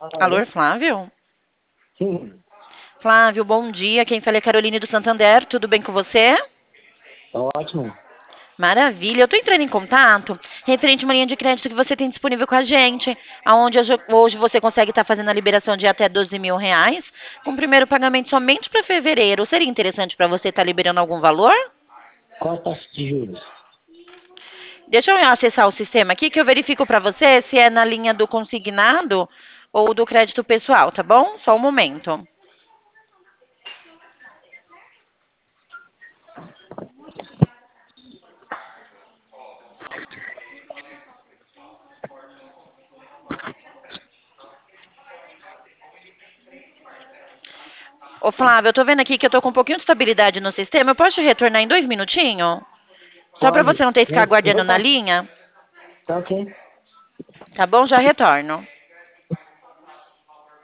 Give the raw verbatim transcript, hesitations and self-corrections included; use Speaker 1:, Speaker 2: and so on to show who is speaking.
Speaker 1: Alô,
Speaker 2: Alô?
Speaker 1: Flávio?
Speaker 2: Sim,
Speaker 1: Flávio, bom dia. Quem fala é Caroline do Santander. Tudo bem com você?
Speaker 2: tá ótimo.
Speaker 1: Maravilha. Eu estou entrando em contato referente a uma linha de crédito que você tem disponível com a gente, aonde hoje hoje você consegue estar fazendo a liberação de até doze mil reais, com o primeiro pagamento somente para fevereiro. Seria interessante para você estar liberando algum valor?
Speaker 2: Qual a taxa de juros?
Speaker 1: Deixa eu acessar o sistema aqui que eu verifico para você se é na linha do consignado ou do crédito pessoal, tá bom? Só um momento. Ô, Flávio, eu tô vendo aqui que eu tô com um pouquinho de estabilidade no sistema. Eu posso te retornar em dois minutinhos? Só para você
Speaker 2: Pode.
Speaker 1: não ter que ficar
Speaker 2: Eu, eu
Speaker 1: aguardando
Speaker 2: vou
Speaker 1: na
Speaker 2: passar.
Speaker 1: linha?
Speaker 2: Tá ok?
Speaker 1: Tá bom? Já retorno.